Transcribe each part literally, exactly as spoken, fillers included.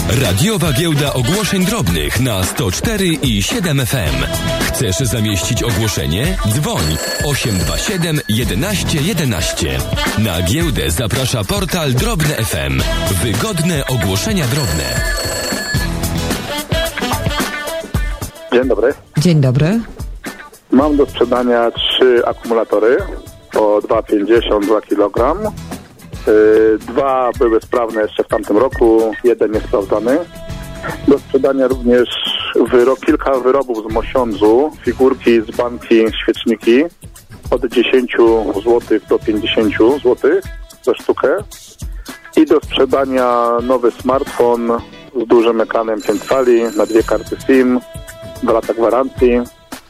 Radiowa Giełda Ogłoszeń Drobnych na sto cztery i siedem F M. Chcesz zamieścić ogłoszenie? Dzwoń osiem dwa siedem jedenaście jedenaście. Na giełdę zaprasza portal Drobne F M. Wygodne ogłoszenia drobne. Dzień dobry. Dzień dobry. Mam do sprzedania trzy akumulatory po dwa pięćdziesiąt za kilogram. Yy, dwa były sprawne jeszcze w tamtym roku, jeden niesprawdzany. Do sprzedania również wyro- kilka wyrobów z Mosiądzu, figurki z banki, świeczniki od dziesięć złotych do pięćdziesiąt złotych za sztukę. I do sprzedania nowy smartfon z dużym ekranem pięć cali na dwie karty SIM, dwa lata gwarancji, yy,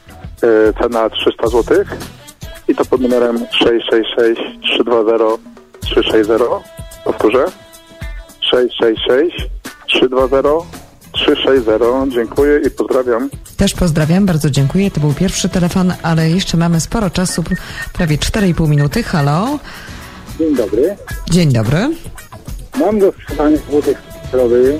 cena trzysta złotych i to pod numerem sześć sześć sześć trzy dwa zero trzy sześć zero. Powtórzę. sześć sześć sześć trzy dwa zero trzy sześć zero. Dziękuję i pozdrawiam. Też pozdrawiam, bardzo dziękuję. To był pierwszy telefon, ale jeszcze mamy sporo czasu, prawie cztery i pół minuty. Halo? Dzień dobry. Dzień dobry. Mam do sprzedania wózek spacerowy,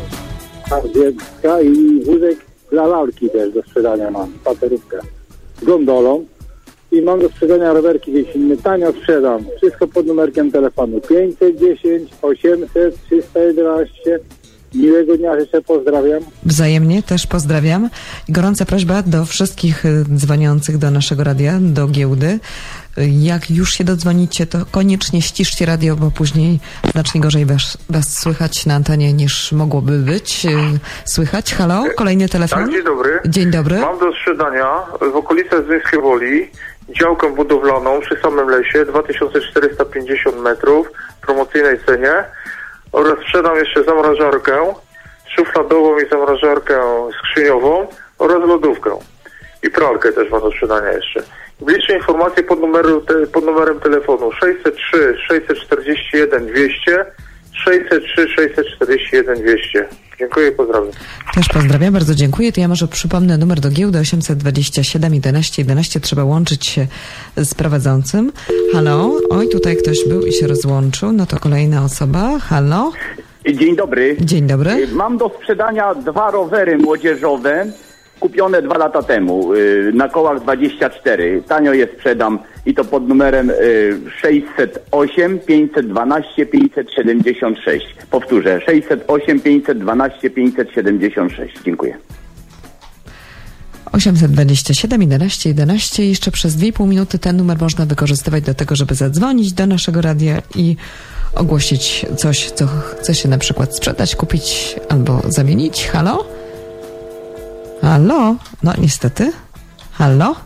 dziecka i wózek dla lalki też do sprzedania mam, spacerówkę z gondolą. I mam do sprzedania rowerki wiesinne. Tanio sprzedam. Wszystko pod numerkiem telefonu pięćset dziesięć osiemset trzysta jedenaście. Miłego dnia życzę, pozdrawiam. Wzajemnie też pozdrawiam. Gorąca prośba do wszystkich dzwoniących do naszego radia, do giełdy. Jak już się dodzwonicie, to koniecznie ściszcie radio, bo później znacznie gorzej was, was słychać na antenie niż mogłoby być. Słychać? Halo? Kolejny telefon? Tak, dzień dobry. Dzień dobry. Mam do sprzedania w okolicach Zwyńskiej Woli działkę budowlaną przy samym lesie, dwa tysiące czterysta pięćdziesiąt metrów, w promocyjnej cenie, oraz sprzedam jeszcze zamrażarkę szufladową i zamrażarkę skrzyniową oraz lodówkę i pralkę też mam do sprzedania jeszcze. Bliższe informacje pod, numeru, te, pod numerem telefonu sześćset trzy sześćset czterdzieści jeden dwieście, sześćset trzy sześćset czterdzieści jeden dwieście. Dziękuję i pozdrawiam. Też pozdrawiam, bardzo dziękuję. To ja może przypomnę numer do giełdy osiemset dwadzieścia siedem jedenaście jedenaście. Trzeba łączyć się z prowadzącym. Halo? Oj, tutaj ktoś był i się rozłączył. No to kolejna osoba. Halo? Dzień dobry. Dzień dobry. Mam do sprzedania dwa rowery młodzieżowe kupione dwa lata temu na kołach dwadzieścia cztery. Tanio je sprzedam i to pod numerem sześćset osiem pięćset dwanaście pięćset siedemdziesiąt sześć. Powtórzę, sześćset osiem pięćset dwanaście pięćset siedemdziesiąt sześć. Dziękuję. osiemset dwadzieścia siedem jedenaście jedenaście. Jeszcze przez dwie i pół minuty ten numer można wykorzystywać do tego, żeby zadzwonić do naszego radia i ogłosić coś, co chce się na przykład sprzedać, kupić albo zamienić. Halo? Halo? No niestety. Halo?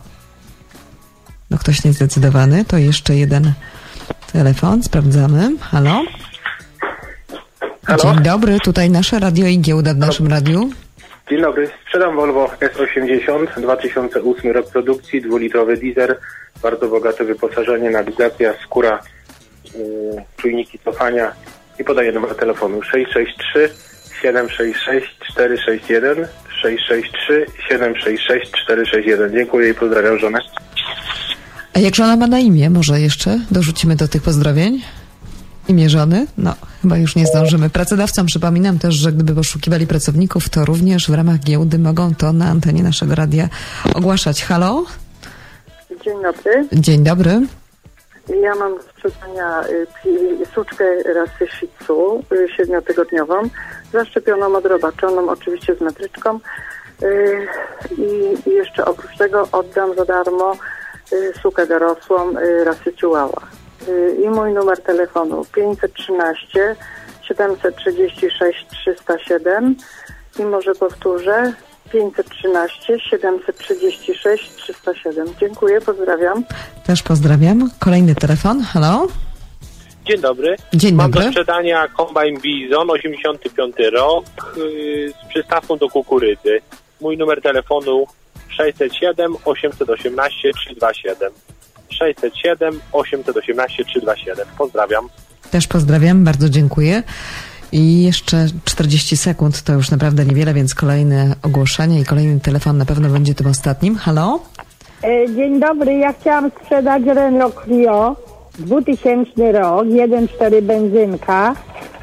No ktoś niezdecydowany. To jeszcze jeden telefon. Sprawdzamy. Halo? Halo? Dzień dobry. Tutaj nasze radio i giełda w naszym radiu. Dzień dobry. Sprzedam Volvo S osiemdziesiąt, dwa tysiące ósmy rok produkcji, dwulitrowy diesel, bardzo bogate wyposażenie, nawigacja, skóra, yy, czujniki cofania i podaję numer telefonu sześć sześć trzy siedem sześć sześć cztery sześć jeden, sześć sześć trzy siedem sześć sześć cztery sześć jeden. Dziękuję i pozdrawiam żonę. A jak żona ma na imię? Może jeszcze dorzucimy do tych pozdrowień? Imię żony? No, chyba już nie zdążymy. Pracodawcom przypominam też, że gdyby poszukiwali pracowników, to również w ramach giełdy mogą to na antenie naszego radia ogłaszać. Halo? Dzień dobry. Dzień dobry. Ja mam do sprzedania y, suczkę rasy Shih Tzu, y, siedmiotygodniową, zaszczepioną, odrobaczoną, oczywiście z metryczką. Y, i, I jeszcze oprócz tego oddam za darmo y, sukę dorosłą y, rasy Chihuahua. Y, I mój numer telefonu pięćset trzynaście siedemset trzydzieści sześć trzysta siedem. I może powtórzę, pięćset trzynaście siedemset trzydzieści sześć trzysta siedem. Dziękuję, pozdrawiam. Też pozdrawiam. Kolejny telefon. Halo? Dzień dobry. Dzień Mam dobry. do sprzedania Combine Bison, osiemdziesiąty piąty rok, yy, z przystawką do kukurydzy. Mój numer telefonu sześćset siedem osiemset osiemnaście trzysta dwadzieścia siedem. sześćset siedem osiemset osiemnaście trzysta dwadzieścia siedem. Pozdrawiam. Też pozdrawiam, bardzo dziękuję. I jeszcze czterdzieści sekund, to już naprawdę niewiele, więc kolejne ogłoszenie i kolejny telefon na pewno będzie tym ostatnim. Halo? Dzień dobry, ja chciałam sprzedać Renault Clio, dwutysięczny rok, jeden przecinek cztery benzynka,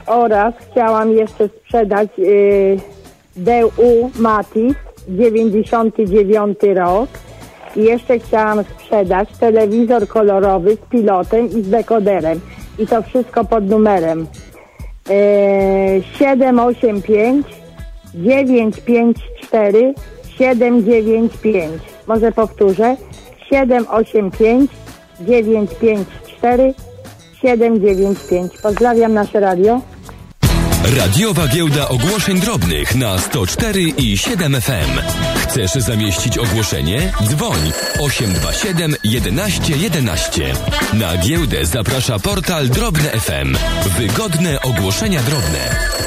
oraz chciałam jeszcze sprzedać y, D U Matiz, dziewięćdziesiąty dziewiąty rok. I jeszcze chciałam sprzedać telewizor kolorowy z pilotem i z dekoderem. I to wszystko pod numerem y, siedem osiem pięć dziewięć pięć cztery siedem dziewięć pięć. Może powtórzę. siedem osiem pięć dziewięć pięć cztery siedem dziewięć pięć. Pozdrawiam nasze radio. Radiowa Giełda Ogłoszeń Drobnych na sto cztery i siedem F M. Chcesz zamieścić ogłoszenie? Dzwoń osiem dwa siedem jedenaście jedenaście. Na giełdę zaprasza portal Drobne F M. Wygodne ogłoszenia drobne.